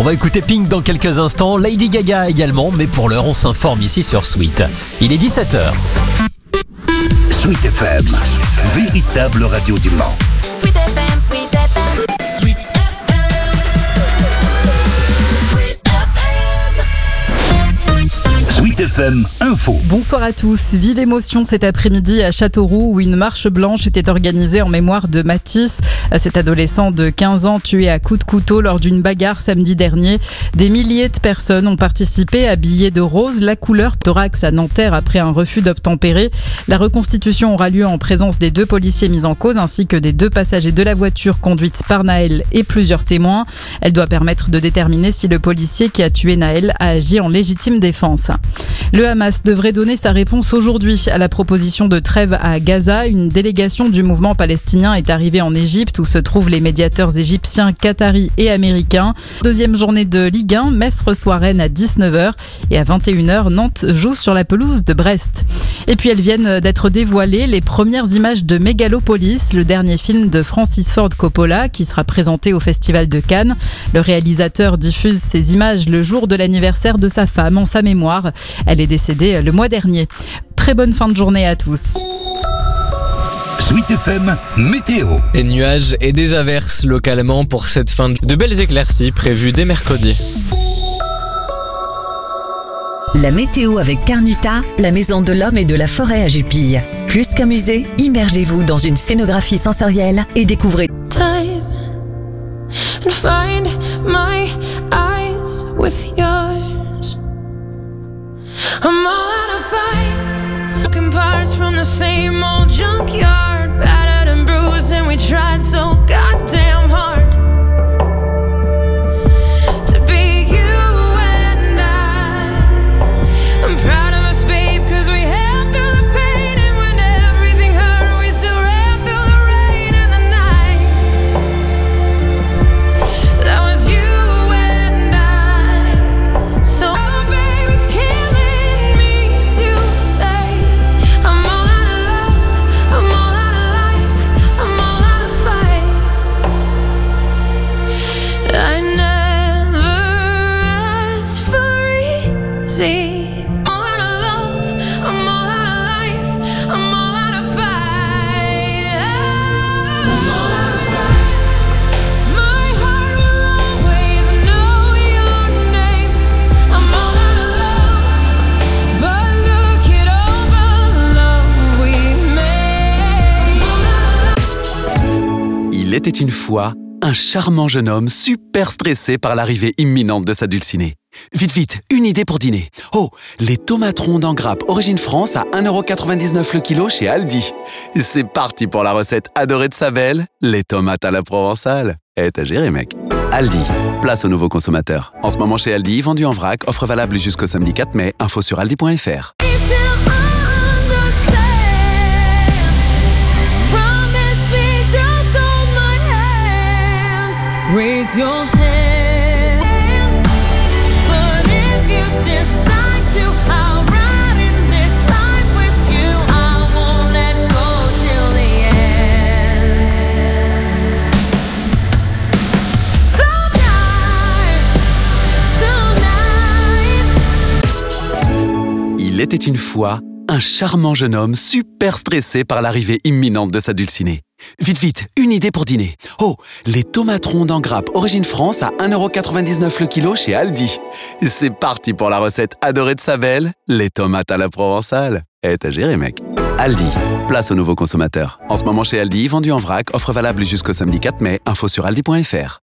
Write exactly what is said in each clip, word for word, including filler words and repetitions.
va écouter Pink dans quelques instants, Lady Gaga également, mais pour l'heure on s'informe ici sur Sweet. Il est dix-sept heures. Sweet F M, véritable radio du Mans. Sweet F M, Sweet F M. Sweet F M. Sweet F M. Sweet F M Info. Bonsoir à tous. Vive émotion cet après-midi à Châteauroux où une marche blanche était organisée en mémoire de Mathis, cet adolescent de quinze ans tué à coups de couteau lors d'une bagarre samedi dernier. Des milliers de personnes ont participé habillées de rose, la couleur thorax à Nanterre après un refus d'obtempérer. La reconstitution aura lieu en présence des deux policiers mis en cause ainsi que des deux passagers de la voiture conduite par Naël et plusieurs témoins. Elle doit permettre de déterminer si le policier qui a tué Naël a agi en légitime défense. Le Hamas devrait donner sa réponse aujourd'hui à la proposition de trêve à Gaza. Une délégation du mouvement palestinien est arrivée en Égypte où se trouvent les médiateurs égyptiens, qataris et américains. Deuxième journée de Ligue un, Metz reçoit Rennes à dix-neuf heures et à vingt et une heures, Nantes joue sur la pelouse de Brest. Et puis elles viennent d'être dévoilées, les premières images de Megalopolis, le dernier film de Francis Ford Coppola qui sera présenté au Festival de Cannes. Le réalisateur diffuse ces images le jour de l'anniversaire de sa femme en sa mémoire. Elle est décédée le mois dernier. Très bonne fin de journée à tous. Sweet F M Météo. Des nuages et des averses localement pour cette fin de belles éclaircies prévues dès mercredi. La météo avec Carnuta, la maison de l'homme et de la forêt à Jupille. Plus qu'un musée, immergez-vous dans une scénographie sensorielle et découvrez Time and find my eyes with yours. I'm all out of fight. Broken parts from the same old junkyard, battered and bruised, and we tried so goddamn hard to be you and I. I'm proud of us, babe, cause we held through the pain, and when everything hurt, we still ran through the rain and the night. That was you and I. So, oh, babe, it's killing me to say I'm all out of love, I'm all out of life, I'm all out of fight. I never asked for easy. All out of love, I'm all out of life, I'm all out of fight. I'm all out of fight. My heart will always know your name. I'm all out of love, but look at all the love we made. I'm all out of love. Il était une fois un charmant jeune homme super stressé par l'arrivée imminente de sa dulcinée. Vite, vite, une idée pour dîner. Oh, les tomates rondes en grappe Origine France à un euro quatre-vingt-dix-neuf le kilo chez Aldi. C'est parti pour la recette adorée de sa belle, les tomates à la provençale. Eh, t'as géré, mec. Aldi, place aux nouveaux consommateurs. En ce moment chez Aldi, vendu en vrac, offre valable jusqu'au samedi quatre mai. Info sur aldi point f r. If they'll understand, promise me, just hold my hand. Raise your hand. But if you decide to, I'll ride in this life with you. I won't let go till the end. So tonight, tonight. Il était une fois un charmant jeune homme super stressé par l'arrivée imminente de sa dulcinée. Vite, vite, une idée pour dîner. Oh, les tomates rondes en grappe Origine France à un euro quatre-vingt-dix-neuf le kilo chez Aldi. C'est parti pour la recette adorée de sa belle, les tomates à la provençale. Eh, t'as géré, mec. Aldi, place aux nouveaux consommateurs. En ce moment chez Aldi, vendu en vrac, offre valable jusqu'au samedi quatre mai. Info sur aldi point f r.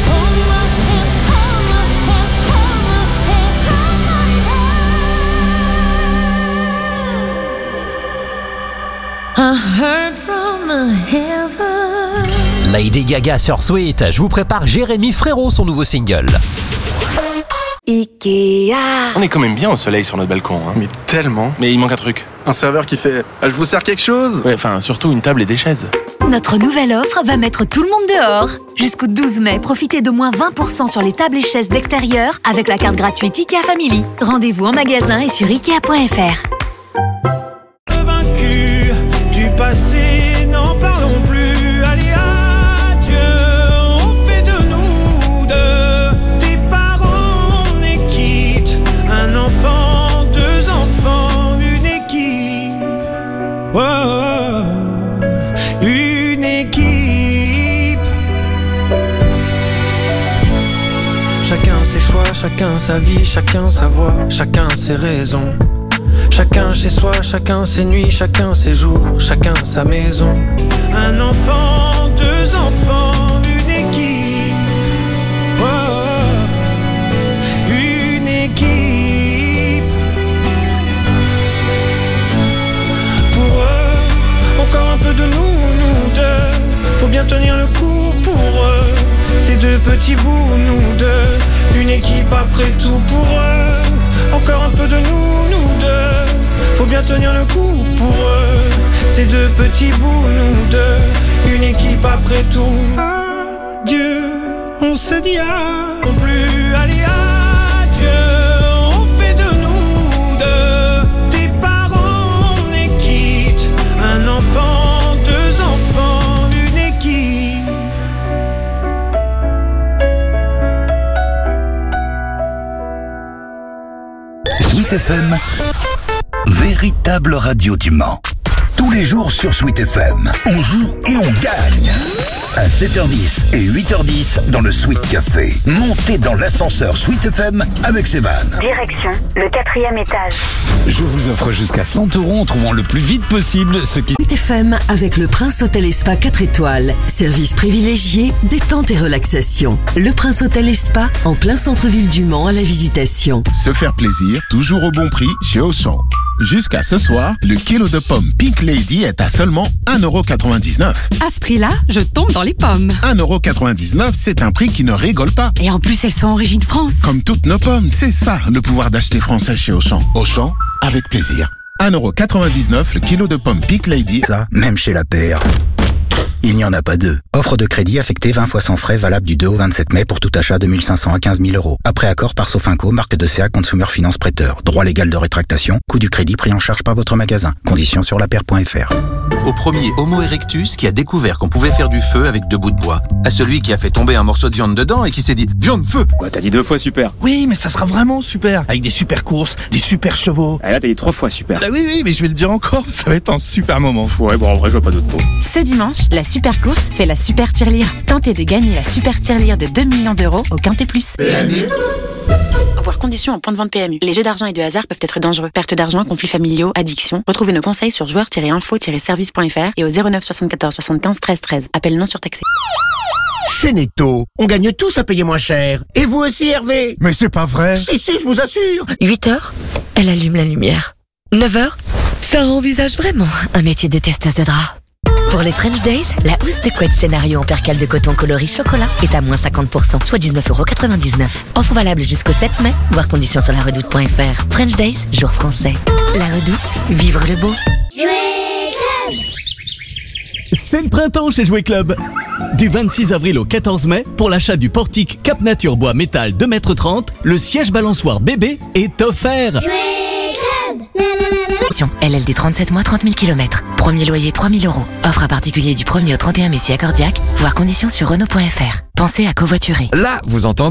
I heard from the heaven. Lady Gaga sur Sweet. Je vous prépare Jérémy Frérot, son nouveau single. Ikea. On est quand même bien au soleil sur notre balcon, hein. Mais tellement. Mais il manque un truc. Un serveur qui fait ah, « Je vous sers quelque chose ?» Ouais, enfin, surtout une table et des chaises. Notre nouvelle offre va mettre tout le monde dehors. Jusqu'au douze mai, profitez d'au moins vingt pour cent sur les tables et chaises d'extérieur avec la carte gratuite Ikea Family. Rendez-vous en magasin et sur ikea point f r. Vaincu du passé, n'en parlons plus. Allez, adieu, on fait de nous deux des parents. soi, chacun sa vie, chacun sa voix, chacun ses raisons. Chacun chez soi, chacun ses nuits, chacun ses jours, chacun sa maison. Un enfant, deux enfants, une équipe. Oh, une équipe. Pour eux, encore un peu de nous, nous deux. Faut bien tenir le coup pour eux. Ces deux petits bouts, nous deux. Une équipe après tout pour eux. Encore un peu de nous, nous deux. Faut bien tenir le coup pour eux. Ces deux petits bouts, nous deux. Une équipe après tout. Adieu, on se dit à non plus, allez adieu. On fait de nous deux des parents, on est quitte. Un enfant, deux enfants, une équipe. Sweet F M, véritable radio du Mans. Tous les jours sur Sweet F M, on joue et on gagne. À sept heures dix et huit heures dix dans le Sweet Café. Montez dans l'ascenseur Sweet F M avec Séban. Direction le quatrième étage. Je vous offre jusqu'à cent euros en trouvant le plus vite possible ce qui... Sweet F M avec le Prince Hôtel et Spa quatre étoiles. Service privilégié, détente et relaxation. Le Prince Hôtel et Spa en plein centre-ville du Mans à la Visitation. Se faire plaisir, toujours au bon prix chez Auchan. Jusqu'à ce soir, le kilo de pommes Pink Lady est à seulement un euro quatre-vingt-dix-neuf. À ce prix-là, je tombe dans les pommes. un euro quatre-vingt-dix-neuf, c'est un prix qui ne rigole pas. Et en plus, elles sont origine France. Comme toutes nos pommes, c'est ça, le pouvoir d'acheter français chez Auchan. Auchan, avec plaisir. un euro quatre-vingt-dix-neuf le kilo de pommes Pink Lady. Ça, même chez la paire. Il n'y en a pas deux. Offre de crédit affectée vingt fois sans frais, valable du deux au vingt-sept mai pour tout achat de mille cinq cents à quinze mille euros. Après accord par Sofinco, marque de C A Consumer Finance Prêteur. Droit légal de rétractation. Coût du crédit pris en charge par votre magasin. Conditions sur la paire point f r. Au premier Homo erectus qui a découvert qu'on pouvait faire du feu avec deux bouts de bois. À celui qui a fait tomber un morceau de viande dedans et qui s'est dit « Viande, feu !» Bah t'as dit deux fois super. Oui, mais ça sera vraiment super. Avec des super courses, des super chevaux. Ah là t'as dit trois fois super. Ah oui, oui, mais je vais le dire encore, ça va être un super moment. Ouais, bon en vrai je vois pas d'autres mots. Ce dimanche, la super course fait la super tirelire. Tentez de gagner la super tirelire de deux millions d'euros au Quintet Plus. P M U. Voir conditions en point de vente P M U. Les jeux d'argent et de hasard peuvent être dangereux. Perte d'argent, conflits familiaux, addiction. Retrouvez nos conseils sur joueurs tiret info tiret service point f r et au zéro neuf soixante-quatorze soixante-quinze treize treize. Appel non surtaxé. Chez Netto, on gagne tous à payer moins cher. Et vous aussi, Hervé? Mais c'est pas vrai. Si, si, je vous assure. huit heures, elle allume la lumière. neuf heures, ça envisage vraiment un métier de testeuse de drap. Pour les French Days, la housse de couette scénario en percale de coton coloris chocolat est à moins cinquante pour cent, soit dix-neuf euros quatre-vingt-dix-neuf. Offre valable jusqu'au sept mai, voir conditions sur la redoute point f r. French Days, jour français. La Redoute, vivre le beau. Jouer Club. C'est le printemps chez Jouer Club. Du vingt-six avril au quatorze mai, pour l'achat du portique Cap Nature Bois Métal deux mètres trente, le siège balançoire bébé est offert. Jouer Club. L L D trente-sept mois, trente mille kilomètres. Premier loyer trois mille euros. Offre à particulier du premier au trente et un mai si accordiaque. Voir conditions sur Renault point f r. Pensez à covoiturer. Là, vous entendez ?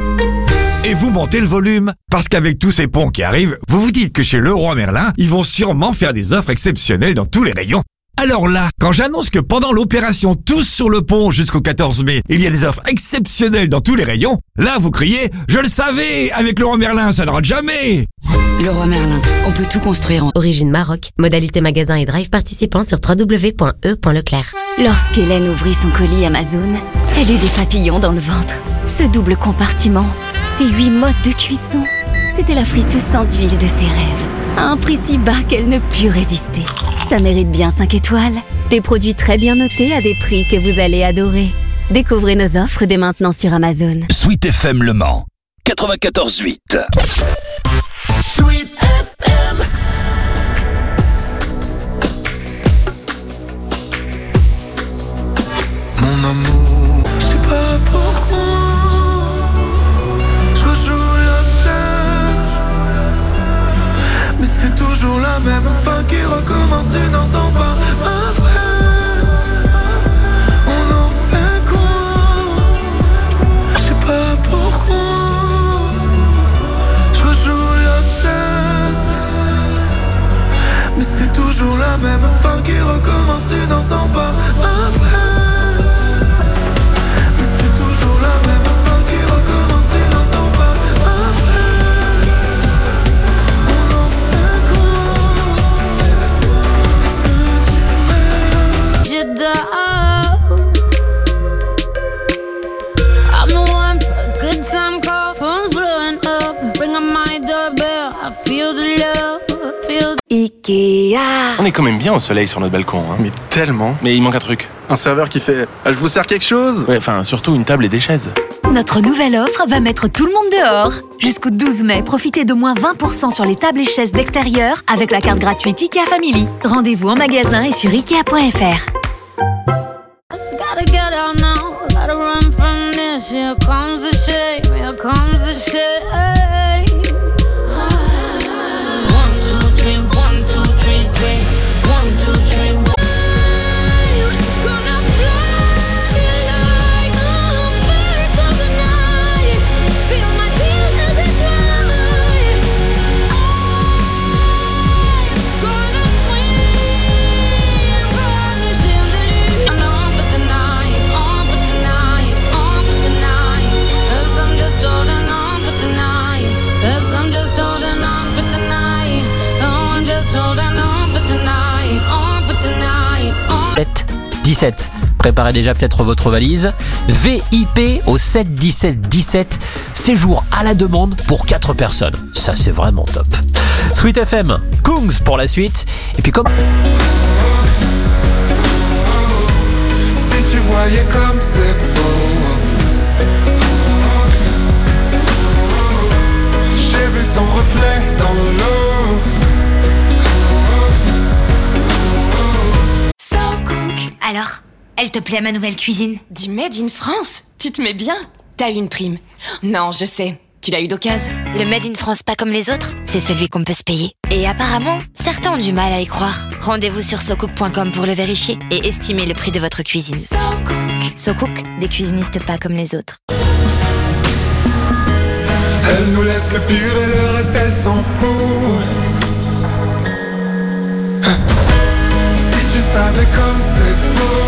Et vous montez le volume. Parce qu'avec tous ces ponts qui arrivent, vous vous dites que chez Leroy Merlin, ils vont sûrement faire des offres exceptionnelles dans tous les rayons. Alors là, quand j'annonce que pendant l'opération Tous sur le pont jusqu'au quatorze mai, il y a des offres exceptionnelles dans tous les rayons, là vous criez « Je le savais, avec Leroy Merlin, ça ne rate jamais !» Leroy Merlin, on peut tout construire en origine Maroc. Modalité magasin et drive participant sur w w w point e point leclerc. Lorsqu'Hélène ouvrit son colis Amazon, elle eut des papillons dans le ventre. Ce double compartiment, ces huit modes de cuisson, c'était la friteuse sans huile de ses rêves. À un prix si bas qu'elle ne put résister. Ça mérite bien cinq étoiles. Des produits très bien notés à des prix que vous allez adorer. Découvrez nos offres dès maintenant sur Amazon. Sweet F M Le Mans, quatre-vingt-quatorze huit. Sweet F M. Mon amour, je sais pas pourquoi je rejoue la scène, mais c'est toujours la même fin qui recommence. Tu n'entends pas ma peine. On en fait quoi? Je sais pas pourquoi je rejoue la scène, mais c'est toujours la même fin qui recommence. Tu n'entends pas ma peine, mais c'est toujours la même fin qui recommence. Tu n'entends pas. Ikea. On est quand même bien au soleil sur notre balcon, hein. Mais tellement. Mais il manque un truc. Un serveur qui fait ah, « Je vous sers quelque chose ?» Ouais, enfin, surtout une table et des chaises. Notre nouvelle offre va mettre tout le monde dehors. Jusqu'au douze mai, profitez d'au moins vingt pour cent sur les tables et chaises d'extérieur avec la carte gratuite Ikea Family. Rendez-vous en magasin et sur ikea point f r. Gotta get out now, gotta run from this. Here comes the shame, here comes the shame. One, two, three, one, two, three, three. One, two, three, one. Gonna fly like a bird of the night. Feel my tears as they fly. I'm gonna swim from the chandelier. And on for tonight, on for tonight, on for tonight. 'Cause I'm just holding on for tonight. 'Cause I'm just holding on for tonight. Oh, I'm just holding on for tonight, on for tonight, on. dix-sept. Préparez déjà peut-être votre valise. V I P au sept dix-sept dix-sept. Séjour à la demande pour quatre personnes. Ça, c'est vraiment top. Sweet F M, Kungs pour la suite. Et puis comme... Si tu voyais comme c'est beau, j'ai vu son reflet dans l'eau. So Cook. Alors, elle te plaît ma nouvelle cuisine? Du Made in France? Tu te mets bien? T'as eu une prime? Non, je sais. Tu l'as eu d'occasion? Le Made in France pas comme les autres, c'est celui qu'on peut se payer. Et apparemment, certains ont du mal à y croire. Rendez-vous sur socook point com pour le vérifier et estimer le prix de votre cuisine. So Cook. So Cook, des cuisinistes pas comme les autres. Elle nous laisse le pire et le reste elle s'en fout. Si tu savais comme c'est faux.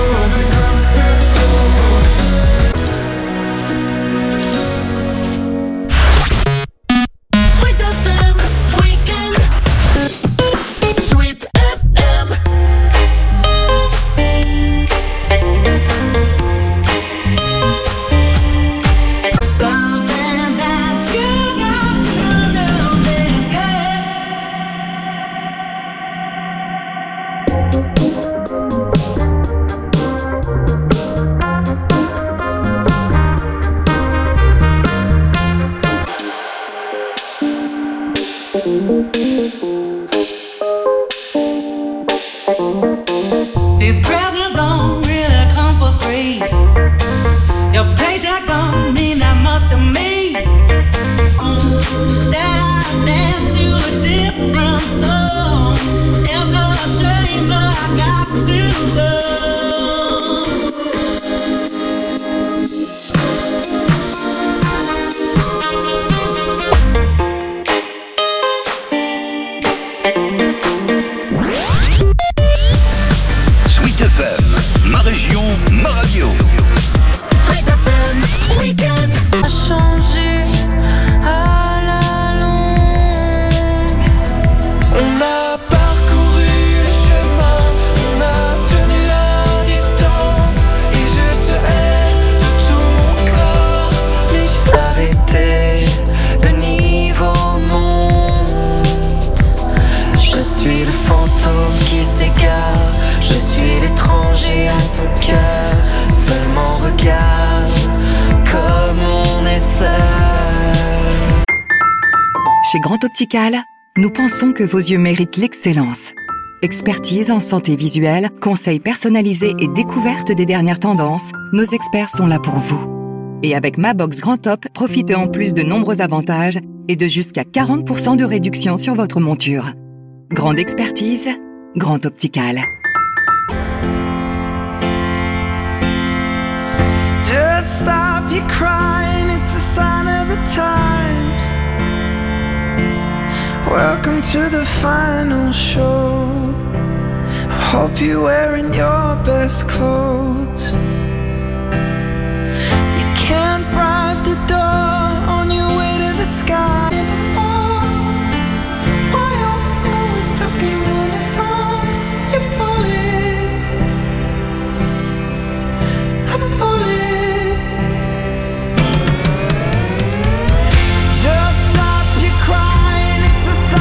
Sweet F M Weekend. Sweet F M. Something that you got to know is These presents don't really come for free. Your paycheck don't mean that much to me. That I dance to a different song. It's a shame, but I got to love. Sweet F M, ma région, ma radio. Sweet F M Weekend. A changé à la longue. On a parcouru le chemin, on a tenu la distance. Et je te hais de tout mon corps. Mais je t'arrêtais, le niveau monte. Je suis le fantôme qui s'égare. Je suis l'étranger à ton cœur. Seulement regarde comme on est seul. Chez Grand Optical, nous pensons que vos yeux méritent l'excellence. Expertise en santé visuelle, conseils personnalisés et découverte des dernières tendances, nos experts sont là pour vous. Et avec Ma Box Grand Op, profitez en plus de nombreux avantages et de jusqu'à quarante pour cent de réduction sur votre monture. Grande expertise, Grand Optical. Just stop your crying, it's a sign of the times. Welcome to the final show. I hope you're wearing your best clothes. You can't bribe the door on your way to the sky. Before, why you're always stuck in running from your bullies? A bully. Just stop your crying, it's a sign.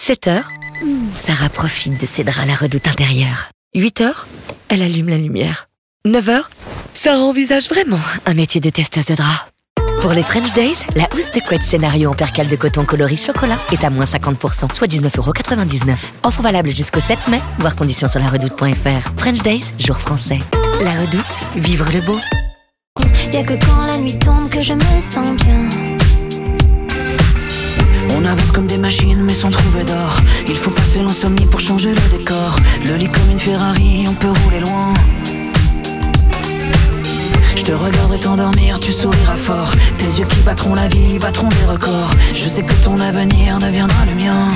sept heures, Sarah profite de ses draps à la Redoute intérieure. huit heures, elle allume la lumière. neuf heures, Sarah envisage vraiment un métier de testeuse de draps. Pour les French Days, la housse de couette scénario en percale de coton coloris chocolat est à moins cinquante pour cent, soit dix-neuf euros quatre-vingt-dix-neuf. Offre valable jusqu'au sept mai, voir conditions sur la redoute point f r. French Days, jour français. La Redoute, vivre le beau. Y'a que quand la nuit tombe que je me sens bien. On avance comme des machines mais sans trouver d'or. Il faut passer l'insomnie pour changer le décor. Le lit comme une Ferrari, on peut rouler loin. Je te regarderai t'endormir, tu souriras fort. Tes yeux qui battront la vie, battront des records. Je sais que ton avenir deviendra le mien.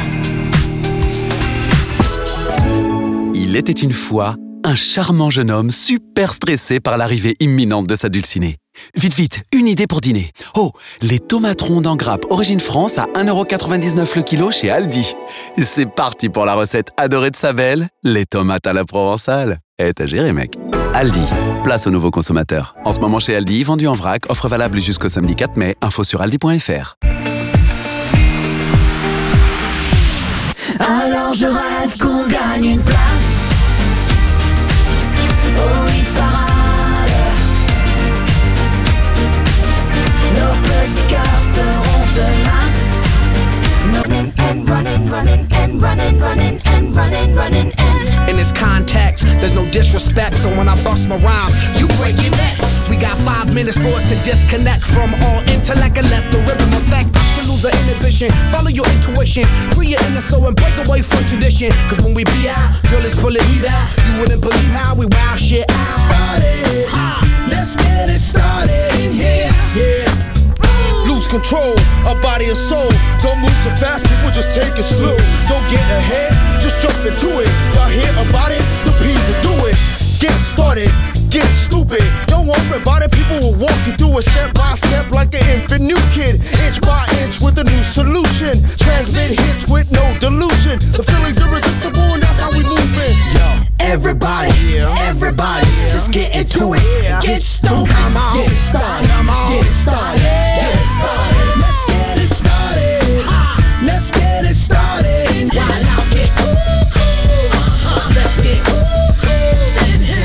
Il était une fois un charmant jeune homme super stressé par l'arrivée imminente de sa dulcinée. Vite, vite, une idée pour dîner. Oh, les tomates rondes en grappe Origine France à un euro quatre-vingt-dix-neuf le kilo chez Aldi. C'est parti pour la recette adorée de sa belle, les tomates à la provençale. Eh, t'as géré, mec. Aldi, place aux nouveaux consommateurs. En ce moment chez Aldi, vendu en vrac, offre valable jusqu'au samedi quatre mai. Info sur aldi point f r. Alors je rêve qu'on gagne une place au hit parade. Nos petits cœurs seront tenaces. Running and running, running and running, running and running, running and. In this context, there's no disrespect, so when I bust my rhyme, you break your necks. We got five minutes for us to disconnect from all intellect and let the rhythm affect us to lose our inhibition. Follow your intuition, free your inner soul and break away from tradition. Cause when we be out, girl, it's pulling me out. You wouldn't believe how we wow shit out. Party, ha, let's get it started in here, yeah. Lose control, our body and soul. Don't move too fast, people just take it slow. Don't get ahead, just jump into it. Y'all hear about it? The P's will do it. Get started, get stupid. Don't worry about it, people will walk you through it step by step like an infant new kid. Inch by inch with a new solution. Transmit hits with no delusion. The feeling's irresistible and that's how we move it. Yo, everybody, everybody, let's get into it. Get stupid, get it started, get it started, get it started. Let's get it started. Let's get it started. While I get cool, cool. Let's get cool, cool in here.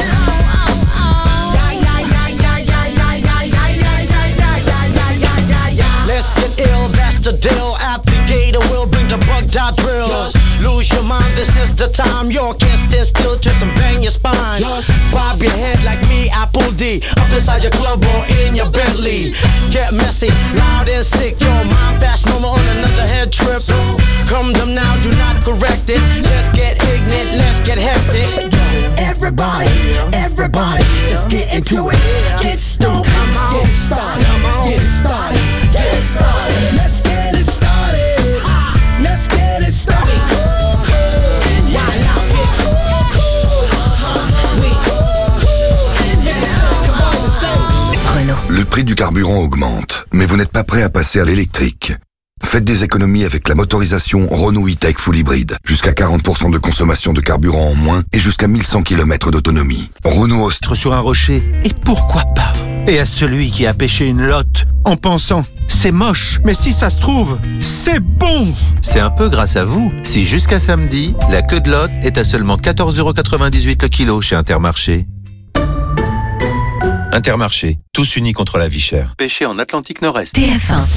Let's get ill, that's the deal. Applicator will bring the bug dot drill. Just lose your mind, this is the time. You can't stand still, twist and bang your spine. Just bob your head like me, Apple D. Up inside your club or in your Bentley. Get messy, loud and sick. Your mind fast, no more on another head trip. So come them now, do not correct it. Let's get ignorant, let's get hectic. Everybody, everybody, let's get into it. Get stoked, get it started, get it started, get it started. Let's get it started. Let's get it started. Cool, cool, in here. While I get cool, cool. We cool, cool in here. Come on and say. Renault. Le prix du carburant augmente, mais vous n'êtes pas prêt à passer à l'électrique. Faites des économies avec la motorisation Renault E-Tech Full Hybrid. Jusqu'à quarante pour cent de consommation de carburant en moins et jusqu'à mille cent kilomètres d'autonomie. Renault Austro sur un rocher. Et pourquoi pas? Et à celui qui a pêché une lotte en pensant c'est moche, mais si ça se trouve, c'est bon. C'est un peu grâce à vous si jusqu'à samedi, la queue de lotte est à seulement quatorze euros quatre-vingt-dix-huit le kilo chez Intermarché. Intermarché, tous unis contre la vie chère. Pêché en Atlantique Nord-Est. T F un.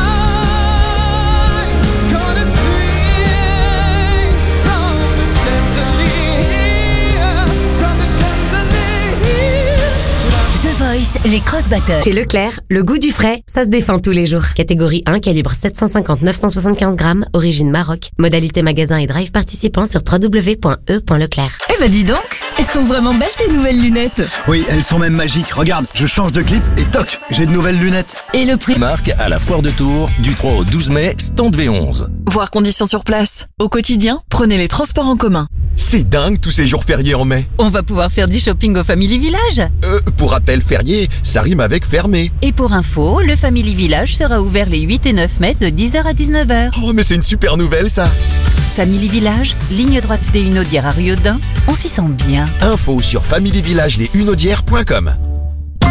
Les Cross Battles. Chez Leclerc, le goût du frais, ça se défend tous les jours. Catégorie un, calibre sept cent cinquante à neuf cent soixante-quinze grammes, origine Maroc. Modalité magasin et drive participant sur w w w point e point leclerc. Eh ben dis donc, elles sont vraiment belles tes nouvelles lunettes. Oui, elles sont même magiques. Regarde, je change de clip et toc, j'ai de nouvelles lunettes. Et le prix? Marque à la Foire de Tours, du trois au douze mai, stand V onze. Voir conditions sur place. Au quotidien, prenez les transports en commun. C'est dingue tous ces jours fériés en mai. On va pouvoir faire du shopping au Family Village. Euh, pour rappel, férié, ça rime avec fermé. Et pour info, le Family Village sera ouvert les huit et neuf mai de dix heures à dix-neuf heures. Oh, mais c'est une super nouvelle ça. Family Village, ligne droite des Hunaudières à Riaudun, on s'y sent bien. Info sur family village les hunaudières point com.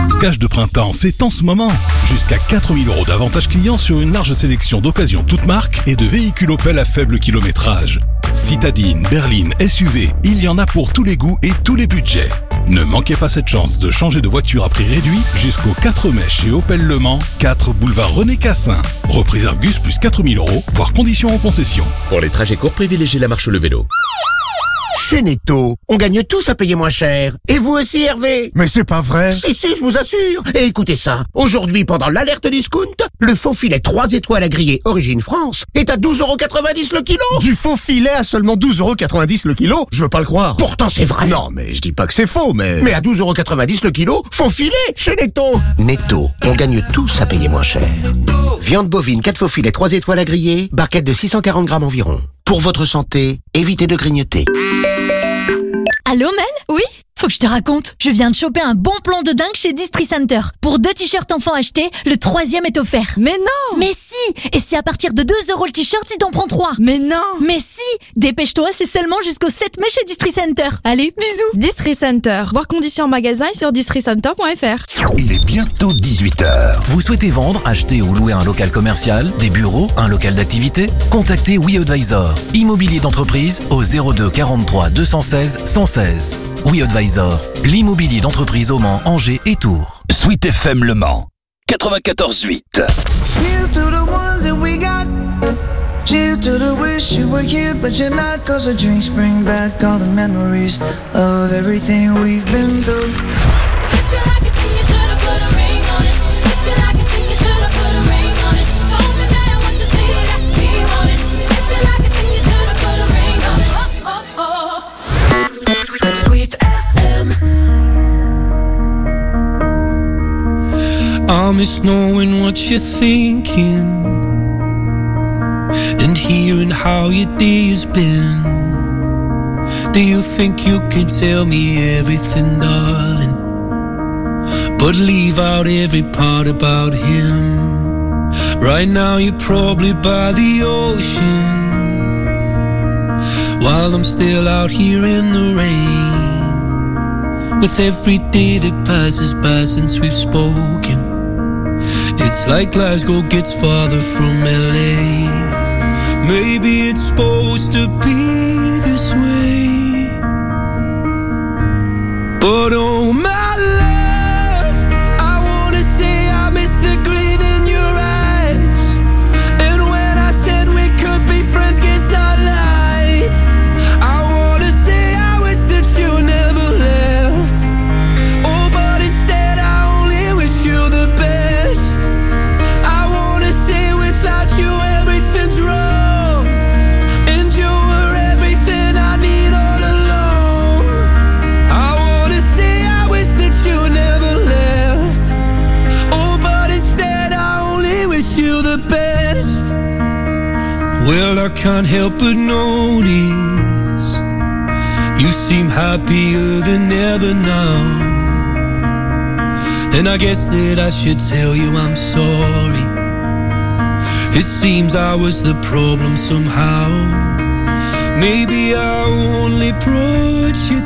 Cash de printemps, c'est en ce moment. Jusqu'à quatre mille euros d'avantages clients sur une large sélection d'occasions toutes marques et de véhicules Opel à faible kilométrage. Citadine, berline, S U V, il y en a pour tous les goûts et tous les budgets. Ne manquez pas cette chance de changer de voiture à prix réduit jusqu'au quatre mai chez Opel Le Mans, quatre boulevard René Cassin. Reprise Argus plus quatre mille euros, voire conditions en concession. Pour les trajets courts, privilégiez la marche ou le vélo. Chez Netto, on gagne tous à payer moins cher. Et vous aussi, Hervé? Mais c'est pas vrai. Si, si, je vous assure. Et écoutez ça. Aujourd'hui, pendant l'alerte discount, le faux filet trois étoiles à griller Origine France est à douze euros quatre-vingt-dix le kilo. Du faux filet à seulement douze euros quatre-vingt-dix le kilo? Je veux pas le croire. Pourtant, c'est vrai. Non, mais je dis pas que c'est faux, mais... Mais à douze euros quatre-vingt-dix le kilo, faux filet chez Netto. Netto, on gagne tous à payer moins cher. Viande bovine, quatre faux filets, trois étoiles à griller, barquette de six cent quarante grammes environ. Pour votre santé, évitez de grignoter. Allô Mel? Oui? Faut que je te raconte, je viens de choper un bon plan de dingue chez Distri Center. Pour deux t-shirts enfants achetés, le troisième est offert. Mais non! Mais si! Et c'est à partir de deux euros le t-shirt si t'en prends trois. Mais non! Mais si! Dépêche-toi, c'est seulement jusqu'au sept mai chez Distri Center. Allez, bisous! Distri Center. Voir conditions en magasin et sur distri center point f r. Il est bientôt dix-huit heures. Vous souhaitez vendre, acheter ou louer un local commercial, des bureaux, un local d'activité? Contactez WeAdvisor. Immobilier d'entreprise au zéro deux quarante-trois deux cent seize cent seize. WeAdvisor, l'immobilier d'entreprise au Mans, Angers et Tours. Sweet F M Le Mans, quatre-vingt-quatorze huit. Cheers to the ones that we got. Cheers to the wish you were here, but you're not. Cause the drinks bring back all the memories of everything we've been through. I miss knowing what you're thinking and hearing how your day has been. Do you think you can tell me everything, darling, but leave out every part about him? Right now you're probably by the ocean, while I'm still out here in the rain. With every day that passes by since we've spoken, it's like Glasgow gets farther from L A. Maybe it's supposed to be this way, but oh my love, I wanna say I miss the grin in your eyes. And when I said we could be friends, guess I lied. I wanna say I wish that you never left. Oh, but instead I only wish you the best. I wanna say without you everything's wrong, and you were everything I need all along. I wanna say I wish that you never left. Oh, but instead I only wish you the best. Well, I can't help but notice you seem happier than ever now, and I guess that I should tell you I'm sorry. It seems I was the problem somehow. Maybe I only brought you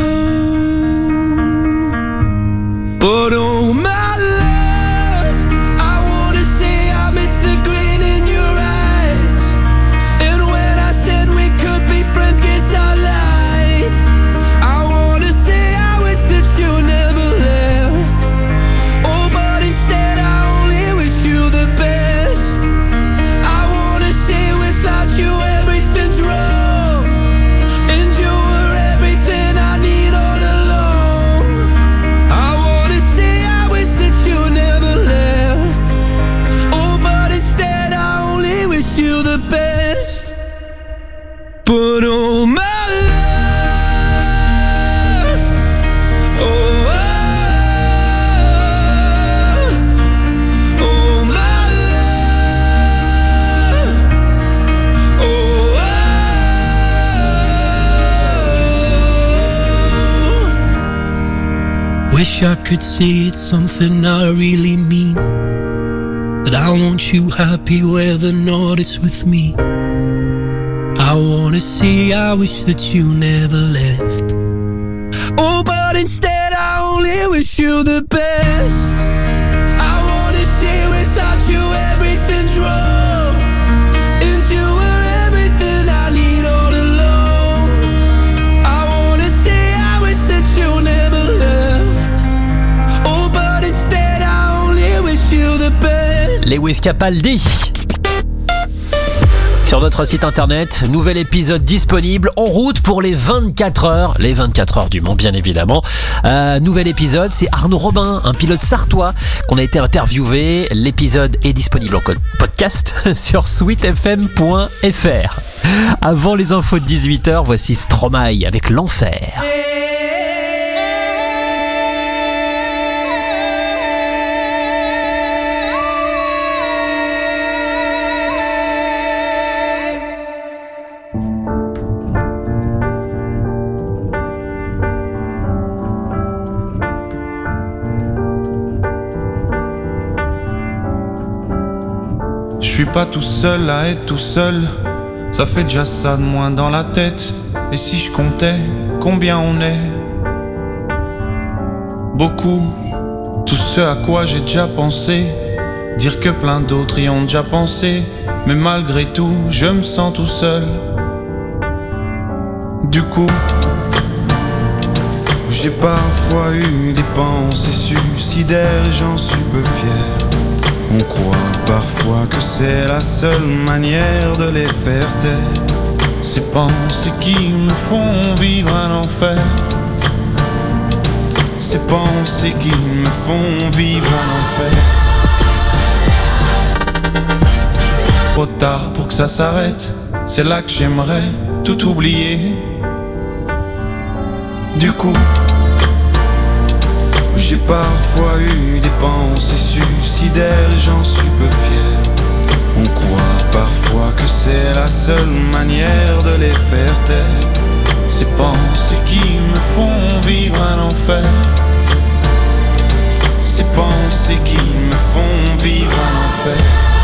down, but oh my love, I wanna say I miss the grin in your eyes. And when I said we could be friends, guess I lied. I wanna say I wish that you never left. Oh, but instead I only wish you the best. I wanna say without you everything's wrong, and you were everything I need all along. I wanna say I wish that you never left. Oh, but instead I only wish you the best. But oh my love, oh, oh, oh my love, oh, oh. Wish I could say it's something I really mean, that I want you happy whether or not it's with me. I wanna say I wish that you never left. Oh, but instead I only only wish you the best. I wanna say without you everything's wrong, and you were everything I need all along. I wanna say I wish that you never left. Oh, but instead I only wish you the best. Lewis Capaldi. Sur notre site internet, nouvel épisode disponible en route pour les vingt-quatre heures, les vingt-quatre heures du Mans bien évidemment. Euh, nouvel épisode, c'est Arnaud Robin, un pilote sartois qu'on a été interviewé. L'épisode est disponible en podcast sur sweet f m point f r. Avant les infos de dix-huit heures, voici Stromae avec l'enfer. Je suis pas tout seul à être tout seul, ça fait déjà ça de moins dans la tête. Et si je comptais combien on est? Beaucoup, tout ce à quoi j'ai déjà pensé, dire que plein d'autres y ont déjà pensé. Mais malgré tout, je me sens tout seul. Du coup, j'ai parfois eu des pensées suicidaires et j'en suis peu fier. On croit parfois que c'est la seule manière de les faire taire. Ces pensées qui me font vivre un enfer. Ces pensées qui me font vivre un enfer. Trop tard pour que ça s'arrête, c'est là que j'aimerais tout oublier. Du coup, j'ai parfois eu des pensées suicidaires et j'en suis peu fier. On croit parfois que c'est la seule manière de les faire taire. Ces pensées qui me font vivre un enfer. Ces pensées qui me font vivre un enfer.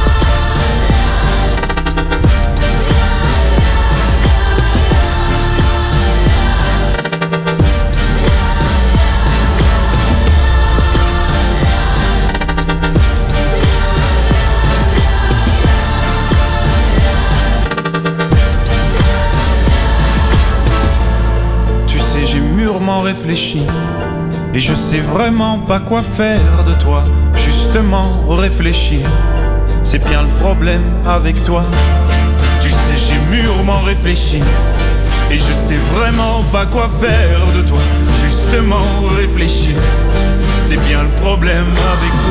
Réfléchi et je sais vraiment pas quoi faire de toi. Justement réfléchir, c'est bien le problème avec toi. Tu sais j'ai mûrement réfléchi et je sais vraiment pas quoi faire de toi. Justement réfléchir, c'est bien le problème avec